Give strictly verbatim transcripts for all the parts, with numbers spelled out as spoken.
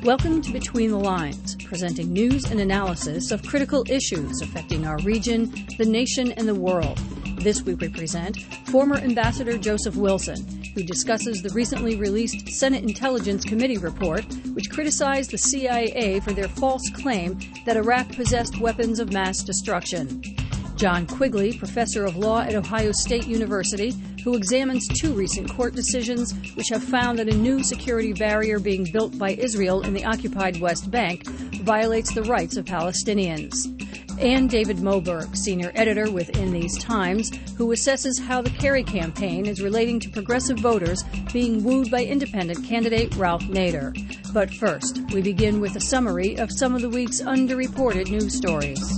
Welcome to Between the Lines, presenting news and analysis of critical issues affecting our region, the nation, and the world. This week we present former Ambassador Joseph Wilson, who discusses the recently released Senate Intelligence Committee report, which criticized the C I A for their false claim that Iraq possessed weapons of mass destruction. John Quigley, professor of law at Ohio State University, who examines two recent court decisions which have found that a new security barrier being built by Israel in the occupied West Bank violates the rights of Palestinians. And David Moberg, senior editor with In These Times, who assesses how the Kerry campaign is relating to progressive voters being wooed by independent candidate Ralph Nader. But first, we begin with a summary of some of the week's underreported news stories.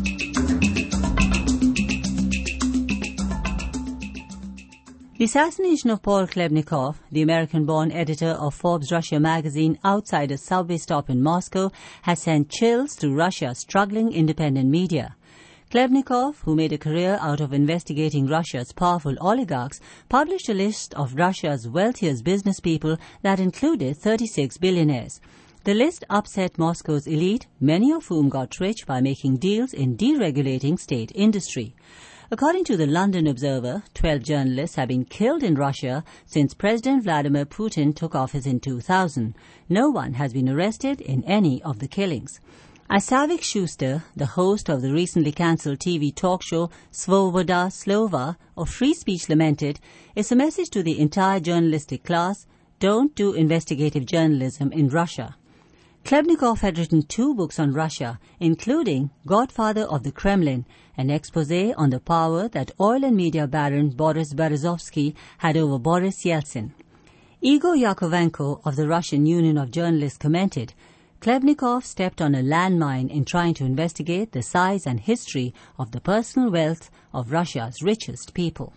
The assassination of Paul Klebnikov, the American-born editor of Forbes Russia magazine, outside a subway stop in Moscow, has sent chills through Russia's struggling independent media. Klebnikov, who made a career out of investigating Russia's powerful oligarchs, published a list of Russia's wealthiest business people that included thirty-six billionaires. The list upset Moscow's elite, many of whom got rich by making deals in deregulating state industry. According to the London Observer, twelve journalists have been killed in Russia since President Vladimir Putin took office in two thousand. No one has been arrested in any of the killings. As Savik Schuster, the host of the recently cancelled T V talk show Svoboda Slova of Free Speech, lamented, it's a message to the entire journalistic class: don't do investigative journalism in Russia. Klebnikov had written two books on Russia, including Godfather of the Kremlin, an exposé on the power that oil and media baron Boris Berezovsky had over Boris Yeltsin. Igor Yakovenko of the Russian Union of Journalists commented, Klebnikov stepped on a landmine in trying to investigate the size and history of the personal wealth of Russia's richest people.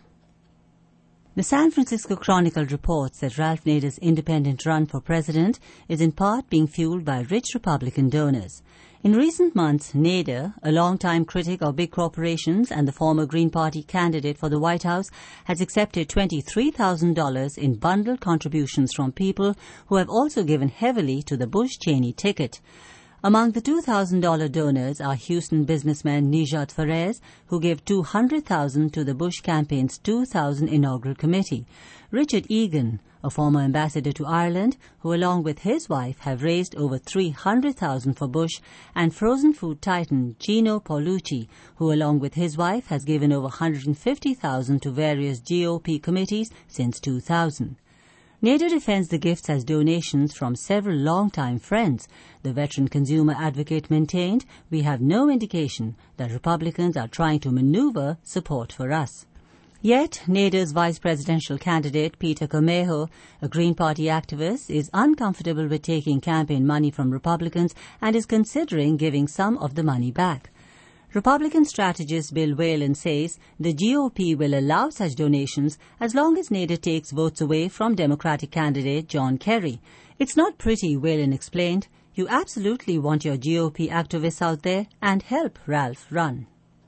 The San Francisco Chronicle reports that Ralph Nader's independent run for president is in part being fueled by rich Republican donors. In recent months, Nader, a longtime critic of big corporations and the former Green Party candidate for the White House, has accepted twenty-three thousand dollars in bundled contributions from people who have also given heavily to the Bush-Cheney ticket. Among the two thousand dollars donors are Houston businessman Nijat Fares, who gave two hundred thousand dollars to the Bush campaign's two thousand inaugural committee. Richard Egan, a former ambassador to Ireland, who along with his wife have raised over three hundred thousand dollars for Bush, and frozen food titan Gino Paulucci, who along with his wife has given over one hundred fifty thousand dollars to various G O P committees since two thousand. Nader defends the gifts as donations from several long-time friends. The veteran consumer advocate maintained, we have no indication that Republicans are trying to maneuver support for us. Yet, Nader's vice presidential candidate, Peter Cormejo, a Green Party activist, is uncomfortable with taking campaign money from Republicans and is considering giving some of the money back. Republican strategist Bill Whalen says the G O P will allow such donations as long as Nader takes votes away from Democratic candidate John Kerry. It's not pretty, Whalen explained. You absolutely want your G O P activists out there and help Ralph run.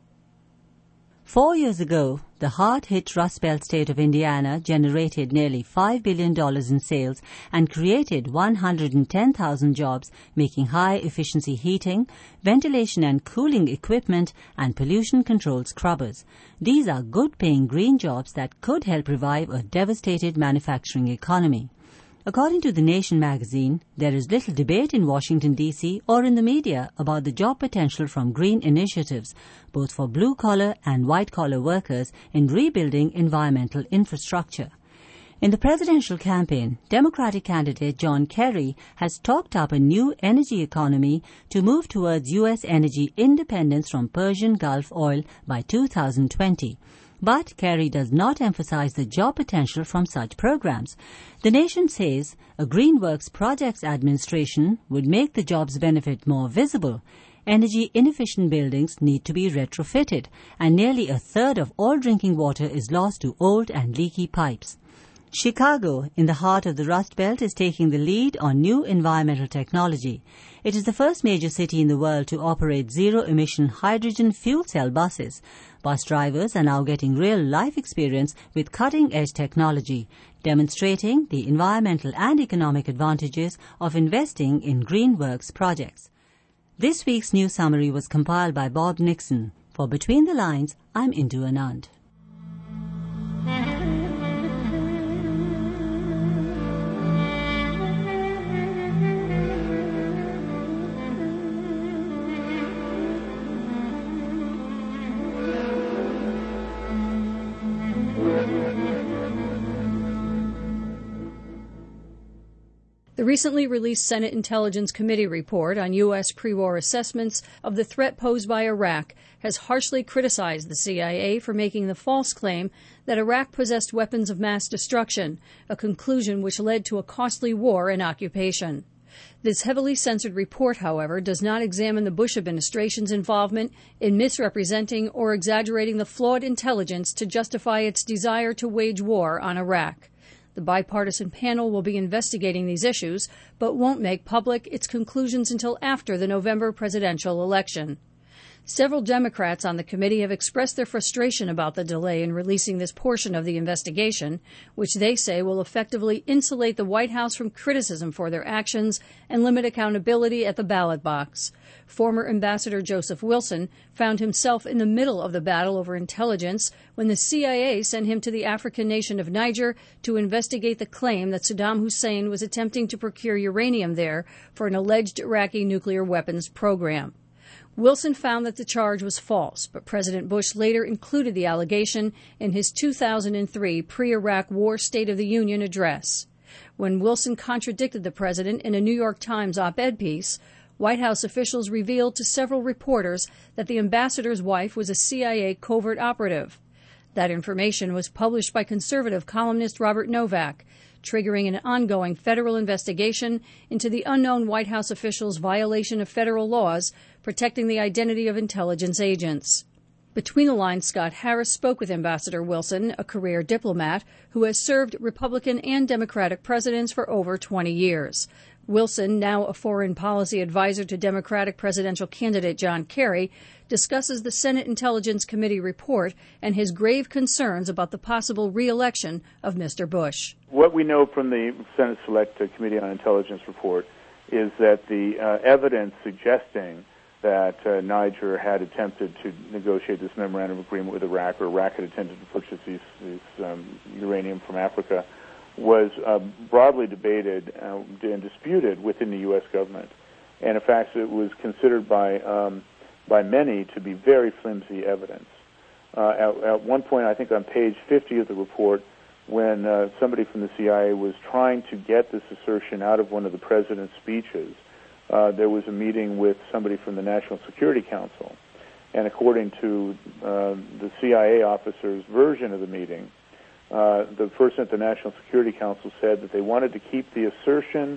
Four years ago, the hard-hit Rust Belt state of Indiana generated nearly five billion dollars in sales and created one hundred ten thousand jobs, making high-efficiency heating, ventilation and cooling equipment, and pollution control scrubbers. These are good-paying green jobs that could help revive a devastated manufacturing economy. According to The Nation magazine, there is little debate in Washington, D C or in the media about the job potential from green initiatives, both for blue-collar and white-collar workers in rebuilding environmental infrastructure. In the presidential campaign, Democratic candidate John Kerry has talked up a new energy economy to move towards U S energy independence from Persian Gulf oil by two thousand twenty. But Kerry does not emphasize the job potential from such programs. The Nation says a Greenworks Projects Administration would make the job's benefit more visible. Energy inefficient buildings need to be retrofitted, and nearly a third of all drinking water is lost to old and leaky pipes. Chicago, in the heart of the Rust Belt, is taking the lead on new environmental technology. It is the first major city in the world to operate zero-emission hydrogen fuel cell buses. Bus drivers are now getting real-life experience with cutting-edge technology, demonstrating the environmental and economic advantages of investing in green works projects. This week's news summary was compiled by Bob Nixon. For Between the Lines, I'm Indu Anand. The recently released Senate Intelligence Committee report on U S pre-war assessments of the threat posed by Iraq has harshly criticized the C I A for making the false claim that Iraq possessed weapons of mass destruction, a conclusion which led to a costly war and occupation. This heavily censored report, however, does not examine the Bush administration's involvement in misrepresenting or exaggerating the flawed intelligence to justify its desire to wage war on Iraq. The bipartisan panel will be investigating these issues, but won't make public its conclusions until after the November presidential election. Several Democrats on the committee have expressed their frustration about the delay in releasing this portion of the investigation, which they say will effectively insulate the White House from criticism for their actions and limit accountability at the ballot box. Former Ambassador Joseph Wilson found himself in the middle of the battle over intelligence when the C I A sent him to the African nation of Niger to investigate the claim that Saddam Hussein was attempting to procure uranium there for an alleged Iraqi nuclear weapons program. Wilson found that the charge was false, but President Bush later included the allegation in his two thousand three pre-Iraq War State of the Union address. When Wilson contradicted the president in a New York Times op-ed piece, White House officials revealed to several reporters that the ambassador's wife was a C I A covert operative. That information was published by conservative columnist Robert Novak, triggering an ongoing federal investigation into the unknown White House officials' violation of federal laws protecting the identity of intelligence agents. Between the lines, Scott Harris spoke with Ambassador Wilson, a career diplomat who has served Republican and Democratic presidents for over twenty years. Wilson, now a foreign policy advisor to Democratic presidential candidate John Kerry, discusses the Senate Intelligence Committee report and his grave concerns about the possible re-election of Mister Bush. What we know from the Senate Select Committee on Intelligence report is that the uh, evidence suggesting that uh, Niger had attempted to negotiate this memorandum of agreement with Iraq, or Iraq had attempted to purchase these, these um, uranium from Africa, was uh, broadly debated uh, and disputed within the U S government. And in fact, it was considered by um, by many to be very flimsy evidence. Uh, at, at one point, I think on page fifty of the report, when uh, somebody from the C I A was trying to get this assertion out of one of the president's speeches, uh, there was a meeting with somebody from the National Security Council. And according to uh, the C I A officer's version of the meeting, uh, the person at the National Security Council said that they wanted to keep the assertion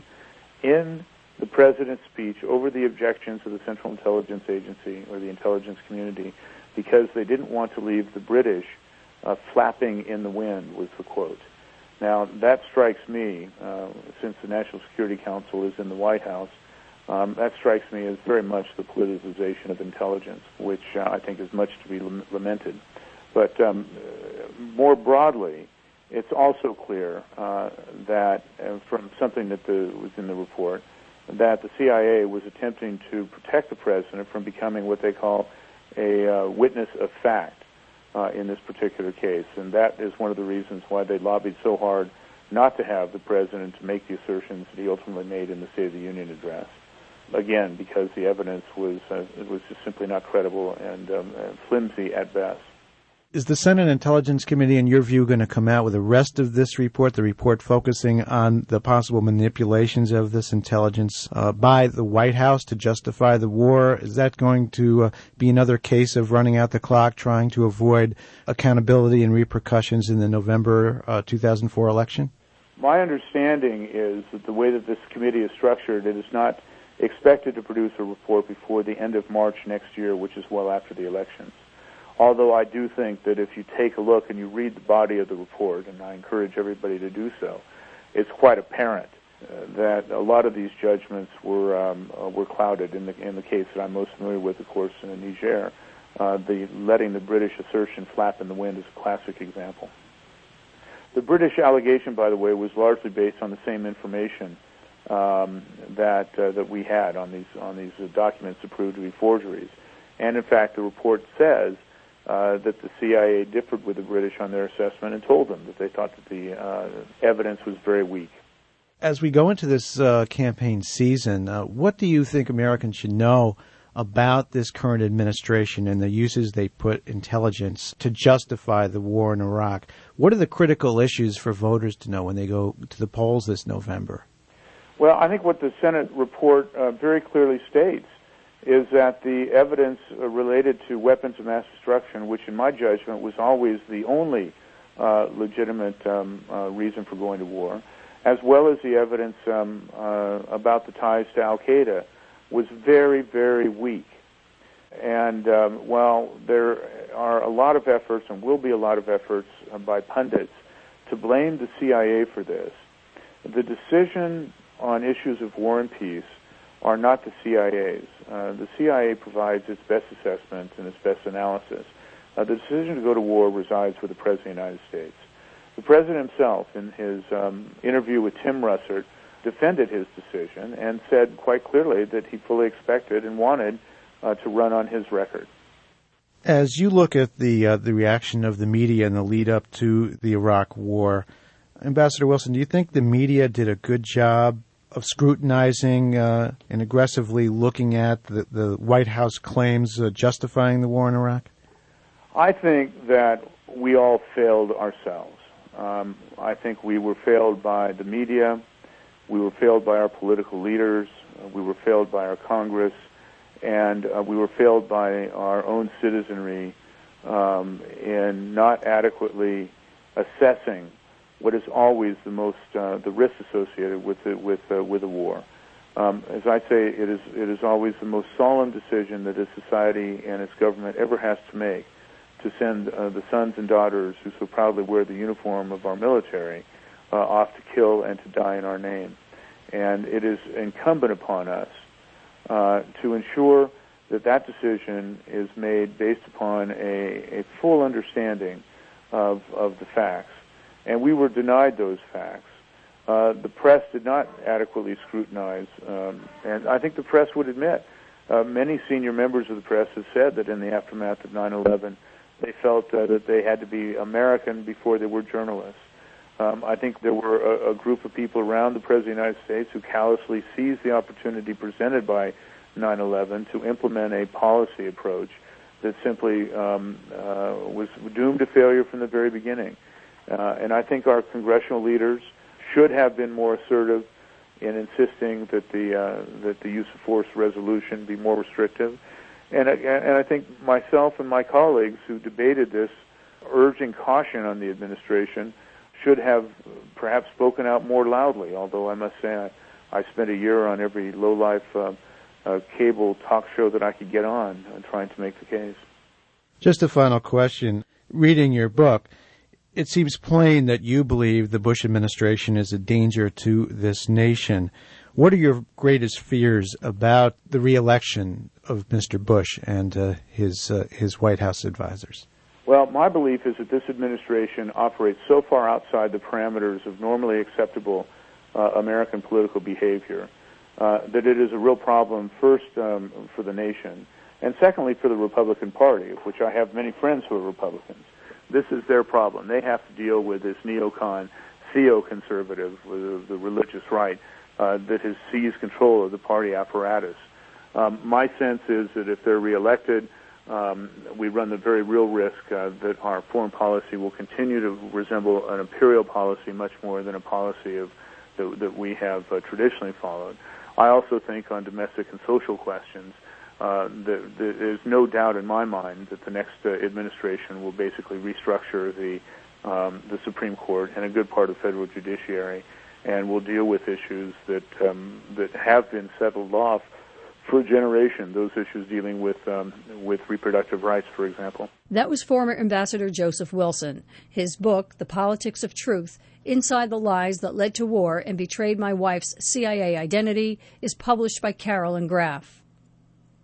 in the president's speech over the objections of the Central Intelligence Agency or the intelligence community because they didn't want to leave the British uh, flapping in the wind, was the quote. Now, that strikes me, uh, since the National Security Council is in the White House, um, that strikes me as very much the politicization of intelligence, which uh, I think is much to be lamented. But um, more broadly, it's also clear uh, that, uh, from something that the, was in the report, that the C I A was attempting to protect the president from becoming what they call a uh, witness of fact uh, in this particular case. And that is one of the reasons why they lobbied so hard not to have the president to make the assertions that he ultimately made in the State of the Union address. Again, because the evidence was, uh, was just simply not credible and um, uh, flimsy at best. Is the Senate Intelligence Committee, in your view, going to come out with the rest of this report, the report focusing on the possible manipulations of this intelligence uh, by the White House to justify the war? Is that going to uh, be another case of running out the clock, trying to avoid accountability and repercussions in the November uh, two thousand four election? My understanding is that the way that this committee is structured, it is not expected to produce a report before the end of March next year, which is well after the elections. Although I do think that if you take a look and you read the body of the report, and I encourage everybody to do so, it's quite apparent uh, that a lot of these judgments were um, uh, were clouded. In the in the case that I'm most familiar with, of course, in Niger, Uh, the letting the British assertion flap in the wind is a classic example. The British allegation, by the way, was largely based on the same information um, that uh, that we had on these on these uh, documents that proved to be forgeries. And in fact, the report says uh, that the C I A differed with the British on their assessment and told them that they thought that the uh, evidence was very weak. As we go into this uh, campaign season, uh, what do you think Americans should know about this current administration and the uses they put intelligence to justify the war in Iraq? What are the critical issues for voters to know when they go to the polls this November? Well, I think what the Senate report uh, very clearly states is that the evidence uh, related to weapons of mass destruction, which in my judgment was always the only uh, legitimate um, uh, reason for going to war, as well as the evidence um, uh, about the ties to Al-Qaeda, was very, very weak. And um, while there are a lot of efforts, and will be a lot of efforts uh, by pundits, to blame the C I A for this, the decision on issues of war and peace are not the C I A's. Uh, the C I A provides its best assessment and its best analysis. Uh, the decision to go to war resides with the President of the United States. The President himself, in his um, interview with Tim Russert, defended his decision and said quite clearly that he fully expected and wanted uh, to run on his record. As you look at the uh, the reaction of the media in the lead up to the Iraq War, Ambassador Wilson, do you think the media did a good job of scrutinizing uh, and aggressively looking at the, the White House claims uh, justifying the war in Iraq? I think that we all failed ourselves. Um, I think we were failed by the media. We were failed by our political leaders. Uh, we were failed by our Congress. And uh, we were failed by our own citizenry um, in not adequately assessing what is always the most uh, the risks associated with it, with uh, with a war. Um, as I say, it is it is always the most solemn decision that a society and its government ever has to make, to send uh, the sons and daughters who so proudly wear the uniform of our military uh, off to kill and to die in our name. And it is incumbent upon us uh, to ensure that that decision is made based upon a, a full understanding of, of the facts. And we were denied those facts. Uh, the press did not adequately scrutinize, um, and I think the press would admit, uh, many senior members of the press have said that in the aftermath of nine eleven, they felt uh, that they had to be American before they were journalists. Um, I think there were a, a group of people around the President of the United States who callously seized the opportunity presented by nine eleven to implement a policy approach that simply um, uh, was doomed to failure from the very beginning. Uh, and I think our congressional leaders should have been more assertive in insisting that the uh, that the use of force resolution be more restrictive. And, and I think myself and my colleagues who debated this, urging caution on the administration, should have perhaps spoken out more loudly, although I must say I, I spent a year on every low-life uh, uh, cable talk show that I could get on uh, trying to make the case. Just a final question. Reading your book, it seems plain that you believe the Bush administration is a danger to this nation. What are your greatest fears about the re-election of Mister Bush and uh, his uh, his White House advisors? Well, my belief is that this administration operates so far outside the parameters of normally acceptable uh, American political behavior uh, that it is a real problem, first um, for the nation, and secondly for the Republican Party, of which I have many friends who are Republicans. This is their problem. They have to deal with this neocon, theo-conservative, with the religious right, uh, that has seized control of the party apparatus. Um, my sense is that if they're reelected, um, we run the very real risk uh, that our foreign policy will continue to resemble an imperial policy much more than a policy of that, that we have uh, traditionally followed. I also think on domestic and social questions, Uh, the, the, there's no doubt in my mind that the next uh, administration will basically restructure the um, the Supreme Court and a good part of the federal judiciary, and will deal with issues that um, that have been settled off for a generation. Those issues dealing with um, with reproductive rights, for example. That was former Ambassador Joseph Wilson. His book, The Politics of Truth: Inside the Lies That Led to War and Betrayed My Wife's C I A Identity, is published by Carol and Graf.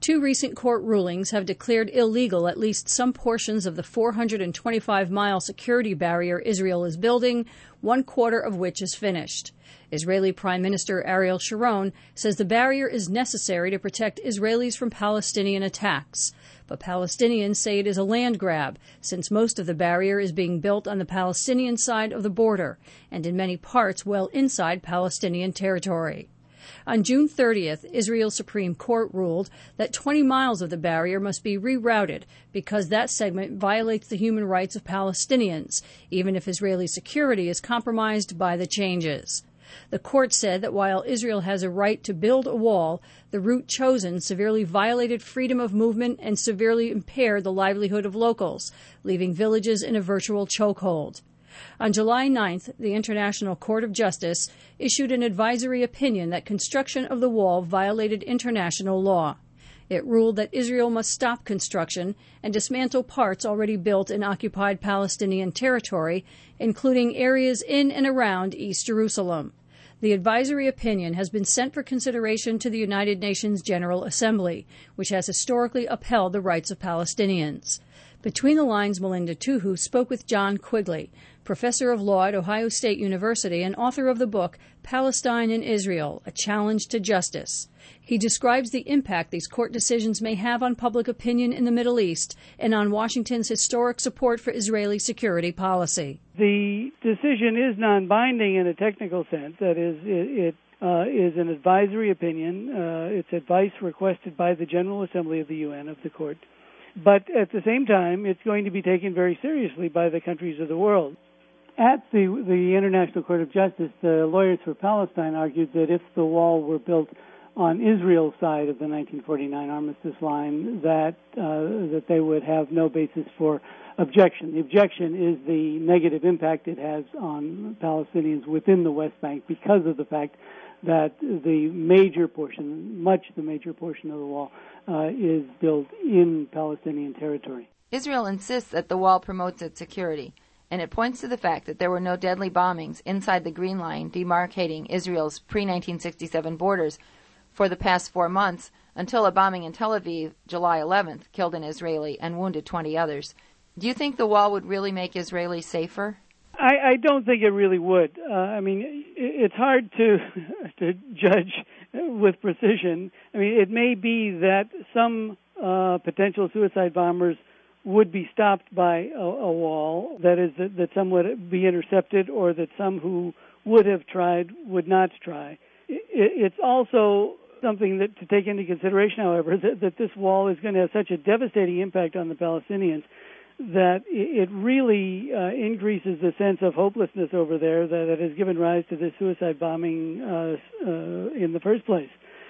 Two recent court rulings have declared illegal at least some portions of the four hundred twenty-five mile security barrier Israel is building, one quarter of which is finished. Israeli Prime Minister Ariel Sharon says the barrier is necessary to protect Israelis from Palestinian attacks. But Palestinians say it is a land grab, since most of the barrier is being built on the Palestinian side of the border, and in many parts well inside Palestinian territory. On June thirtieth, Israel's Supreme Court ruled that twenty miles of the barrier must be rerouted because that segment violates the human rights of Palestinians, even if Israeli security is compromised by the changes. The court said that while Israel has a right to build a wall, the route chosen severely violated freedom of movement and severely impaired the livelihood of locals, leaving villages in a virtual chokehold. On July ninth, the International Court of Justice issued an advisory opinion that construction of the wall violated international law. It ruled that Israel must stop construction and dismantle parts already built in occupied Palestinian territory, including areas in and around East Jerusalem. The advisory opinion has been sent for consideration to the United Nations General Assembly, which has historically upheld the rights of Palestinians. Between the Lines, Melinda Tuhu spoke with John Quigley, professor of law at Ohio State University and author of the book Palestine and Israel, A Challenge to Justice. He describes the impact these court decisions may have on public opinion in the Middle East and on Washington's historic support for Israeli security policy. The decision is non-binding in a technical sense. That is, it, it uh, is an advisory opinion. Uh, it's advice requested by the General Assembly of the U N, of the court. But at the same time, it's going to be taken very seriously by the countries of the world. At the, the International Court of Justice, the lawyers for Palestine argued that if the wall were built on Israel's side of the nineteen forty-nine armistice line, that uh, that they would have no basis for objection. The objection is the negative impact it has on Palestinians within the West Bank because of the fact that the major portion, much the major portion of the wall, uh, is built in Palestinian territory. Israel insists that the wall promotes its security, and it points to the fact that there were no deadly bombings inside the Green Line demarcating Israel's pre nineteen sixty-seven borders for the past four months until a bombing in Tel Aviv, July eleventh, killed an Israeli and wounded twenty others. Do you think the wall would really make Israelis safer? I, I don't think it really would. Uh, I mean, it's hard to to judge with precision. I mean, it may be that some uh, potential suicide bombers would be stopped by a, a wall, that is, that, that some would be intercepted, or that some who would have tried would not try. It, it's also something that to take into consideration, however, that, that this wall is going to have such a devastating impact on the Palestinians that it really uh, increases the sense of hopelessness over there that, that has given rise to this suicide bombing uh, uh, in the first place.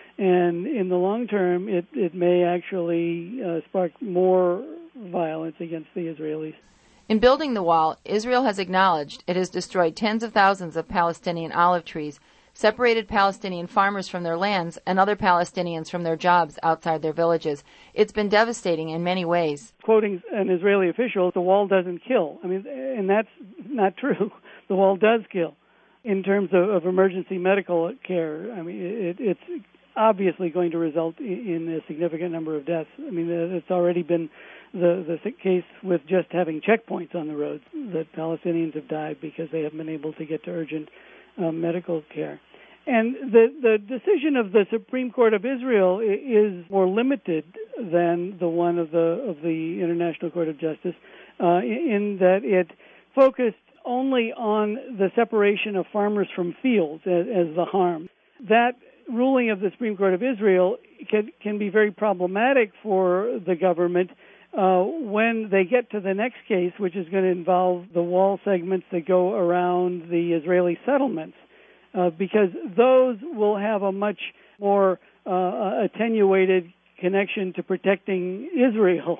And in the long term, it, it may actually uh, spark more violence against the Israelis. In building the wall, Israel has acknowledged it has destroyed tens of thousands of Palestinian olive trees, separated Palestinian farmers from their lands and other Palestinians from their jobs outside their villages. It's been devastating in many ways. Quoting an Israeli official, the wall doesn't kill. I mean, and that's not true. The wall does kill in terms of, of emergency medical care. I mean, it, it's obviously going to result in a significant number of deaths. I mean, it's already been the, the case with just having checkpoints on the roads that Palestinians have died because they haven't been able to get to urgent uh, medical care. And the, the decision of the Supreme Court of Israel is more limited than the one of the of the International Court of Justice uh, in that it focused only on the separation of farmers from fields as, as the harm. That ruling of the Supreme Court of Israel can, can be very problematic for the government uh, when they get to the next case, which is going to involve the wall segments that go around the Israeli settlements. Uh, because those will have a much more uh, attenuated connection to protecting Israel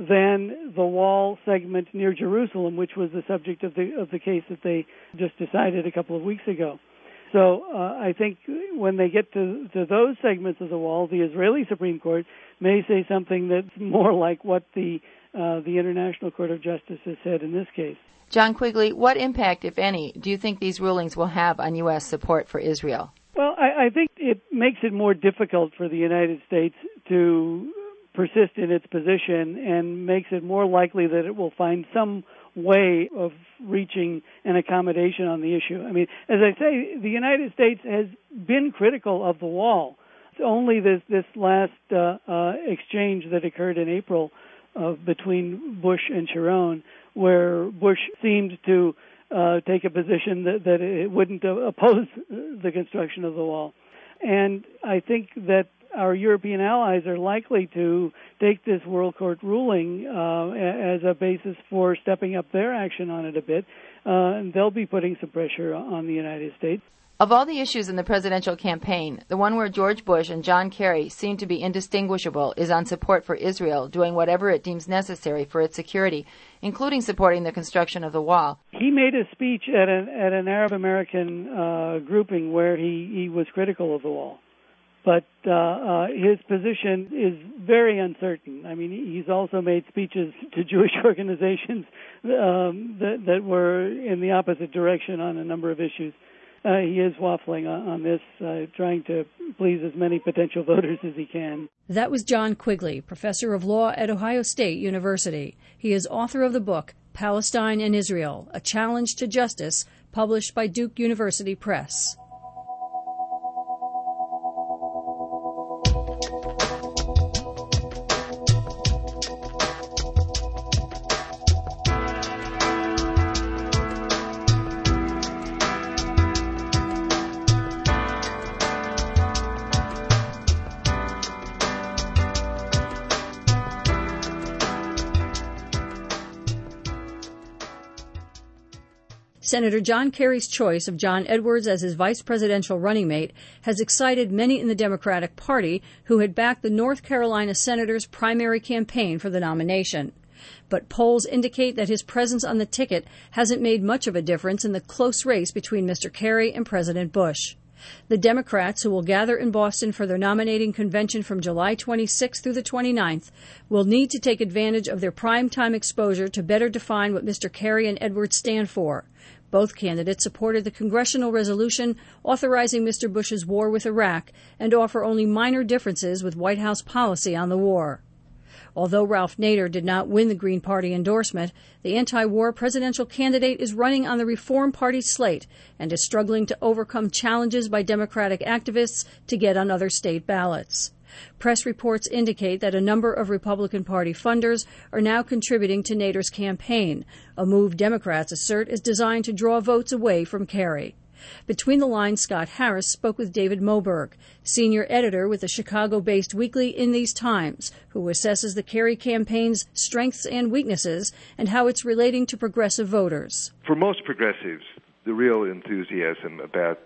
than the wall segment near Jerusalem, which was the subject of the of the case that they just decided a couple of weeks ago. So uh, I think when they get to, to those segments of the wall, the Israeli Supreme Court may say something that's more like what the uh, the International Court of Justice has said in this case. John Quigley, what impact, if any, do you think these rulings will have on U S support for Israel? Well, I, I think it makes it more difficult for the United States to persist in its position and makes it more likely that it will find some way of reaching an accommodation on the issue. I mean, as I say, the United States has been critical of the wall. It's only this this last uh, uh, exchange that occurred in April uh, between Bush and Sharon, where Bush seemed to uh, take a position that, that it wouldn't uh, oppose the construction of the wall. And I think that our European allies are likely to take this World Court ruling uh, as a basis for stepping up their action on it a bit, uh, and they'll be putting some pressure on the United States. Of all the issues in the presidential campaign, the one where George Bush and John Kerry seem to be indistinguishable is on support for Israel doing whatever it deems necessary for its security, including supporting the construction of the wall. He made a speech at an, at an Arab American uh, grouping where he, he was critical of the wall. But uh, uh, his position is very uncertain. I mean, he's also made speeches to Jewish organizations um, that, that were in the opposite direction on a number of issues. Uh, he is waffling on, on this, uh, trying to please as many potential voters as he can. That was John Quigley, professor of law at Ohio State University. He is author of the book Palestine and Israel, A Challenge to Justice, published by Duke University Press. Senator John Kerry's choice of John Edwards as his vice presidential running mate has excited many in the Democratic Party who had backed the North Carolina senator's primary campaign for the nomination. But polls indicate that his presence on the ticket hasn't made much of a difference in the close race between Mister Kerry and President Bush. The Democrats, who will gather in Boston for their nominating convention from July twenty-sixth through the twenty-ninth, will need to take advantage of their primetime exposure to better define what Mister Kerry and Edwards stand for. Both candidates supported the congressional resolution authorizing Mister Bush's war with Iraq and offer only minor differences with White House policy on the war. Although Ralph Nader did not win the Green Party endorsement, the anti-war presidential candidate is running on the Reform Party slate and is struggling to overcome challenges by Democratic activists to get on other state ballots. Press reports indicate that a number of Republican Party funders are now contributing to Nader's campaign, a move Democrats assert is designed to draw votes away from Kerry. Between the Lines, Scott Harris spoke with David Moberg, senior editor with the Chicago-based weekly In These Times, who assesses the Kerry campaign's strengths and weaknesses and how it's relating to progressive voters. For most progressives, the real enthusiasm about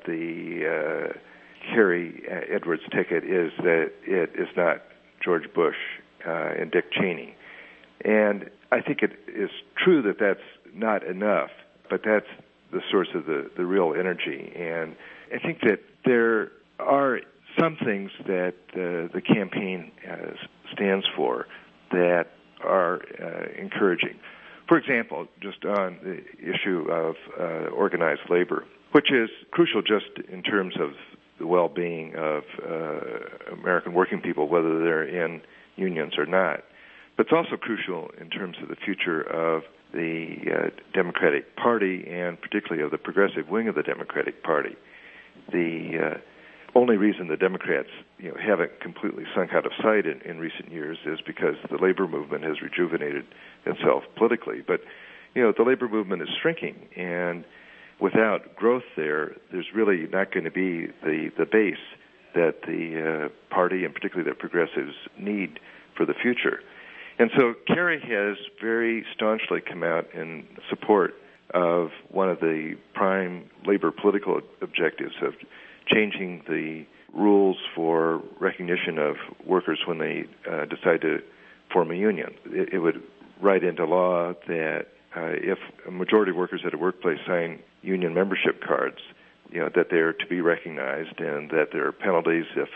the uh, Kerry-Edwards ticket is that it is not George Bush uh, and Dick Cheney. And I think it is true that that's not enough, but that's the source of the, the real energy. And I think that there are some things that uh, the campaign uh, stands for that are uh, encouraging. For example, just on the issue of uh, organized labor, which is crucial just in terms of the well-being of uh, American working people, whether they're in unions or not. But it's also crucial in terms of the future of the uh, Democratic Party and particularly of the progressive wing of the Democratic Party. The uh, only reason the Democrats you know, haven't completely sunk out of sight in, in recent years is because the labor movement has rejuvenated itself politically. But, you know, the labor movement is shrinking, and without growth there, there's really not going to be the, the base that the uh, party and particularly the progressives need for the future. And so Kerry has very staunchly come out in support of one of the prime labor political objectives of changing the rules for recognition of workers when they uh, decide to form a union. It, it would write into law that uh, if a majority of workers at a workplace sign union membership cards, you know, that they're to be recognized and that there are penalties if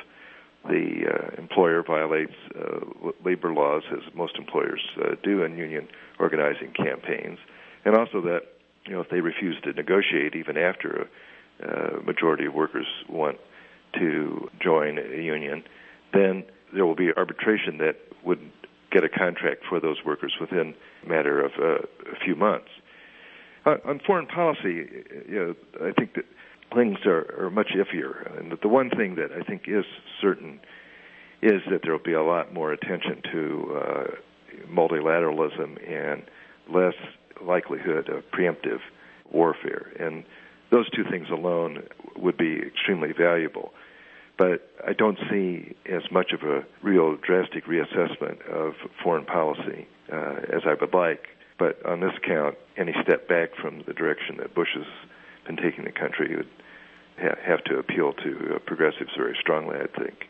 the uh, employer violates uh, labor laws, as most employers uh, do in union organizing campaigns, and also that, you know, if they refuse to negotiate even after a uh, majority of workers want to join a union, then there will be arbitration that would get a contract for those workers within a matter of uh, a few months. Uh, on foreign policy, you know, I think that things are, are much iffier. And the one thing that I think is certain is that there will be a lot more attention to uh, multilateralism and less likelihood of preemptive warfare. And those two things alone would be extremely valuable. But I don't see as much of a real drastic reassessment of foreign policy uh, as I would like. But on this count, any step back from the direction that Bush has been taking the country would ha- have to appeal to uh, progressives very strongly, I think.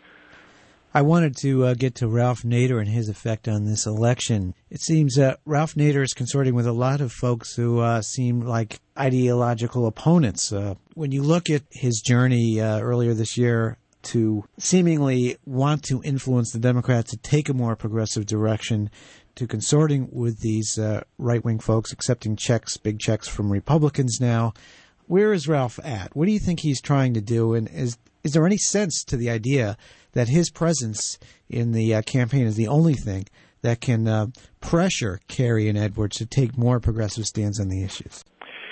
I wanted to uh, get to Ralph Nader and his effect on this election. It seems that Ralph Nader is consorting with a lot of folks who uh, seem like ideological opponents. Uh, when you look at his journey uh, earlier this year to seemingly want to influence the Democrats to take a more progressive direction, to consorting with these uh, right-wing folks, accepting checks, big checks from Republicans now, where is Ralph at? What do you think he's trying to do? And is is there any sense to the idea that his presence in the uh, campaign is the only thing that can uh, pressure Kerry and Edwards to take more progressive stands on the issues?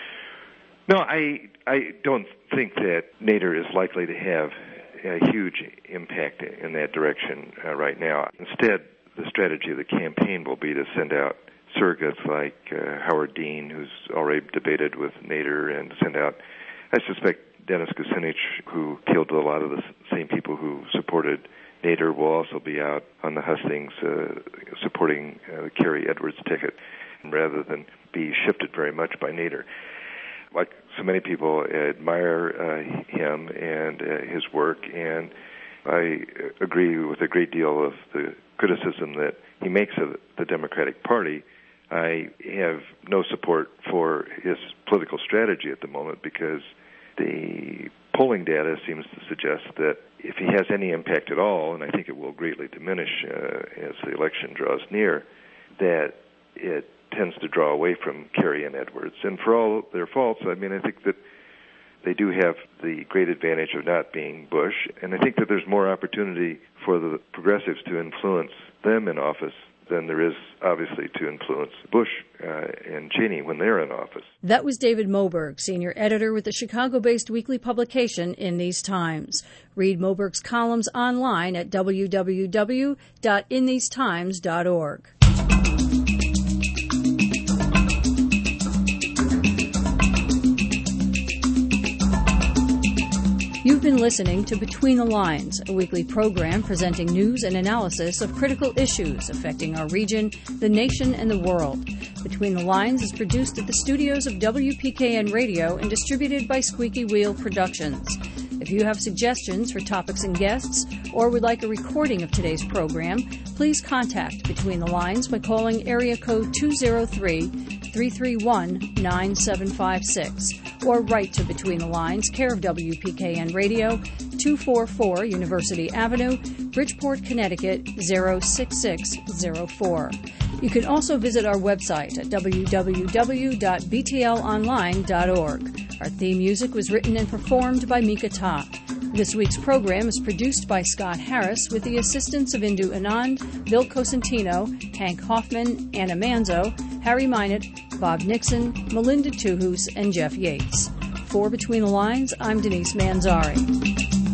No, I I don't think that Nader is likely to have a huge impact in that direction uh, right now. Instead, the strategy of the campaign will be to send out surrogates like uh, Howard Dean, who's already debated with Nader, and send out, I suspect, Dennis Kucinich, who killed a lot of the same people who supported Nader, will also be out on the hustings uh, supporting uh, the Kerry Edwards ticket, rather than be shifted very much by Nader. Like so many people, admire uh, him and uh, his work, and I agree with a great deal of the criticism that he makes of the Democratic Party. I have no support for his political strategy at the moment because the polling data seems to suggest that if he has any impact at all, and I think it will greatly diminish uh, as the election draws near, that it tends to draw away from Kerry and Edwards. And for all their faults, I mean, I think that they do have the great advantage of not being Bush, and I think that there's more opportunity for the progressives to influence them in office than there is, obviously, to influence Bush uh, and Cheney when they're in office. That was David Moberg, senior editor with the Chicago-based weekly publication In These Times. Read Moberg's columns online at w w w dot in these times dot org. You've been listening to Between the Lines, a weekly program presenting news and analysis of critical issues affecting our region, the nation, and the world. Between the Lines is produced at the studios of W P K N Radio and distributed by Squeaky Wheel Productions. If you have suggestions for topics and guests, or would like a recording of today's program, please contact Between the Lines by calling area code two oh three, three three one, nine seven five six, or write to Between the Lines, care of W P K N Radio, two forty-four University Avenue, Bridgeport, Connecticut, zero six six zero four. You can also visit our website at w w w dot b t l online dot org. Our theme music was written and performed by Mika Ta. This week's program is produced by Scott Harris with the assistance of Indu Anand, Bill Cosentino, Hank Hoffman, Anna Manzo, Harry Minot, Bob Nixon, Melinda Tuhus, and Jeff Yates. For Between the Lines, I'm Denise Manzari.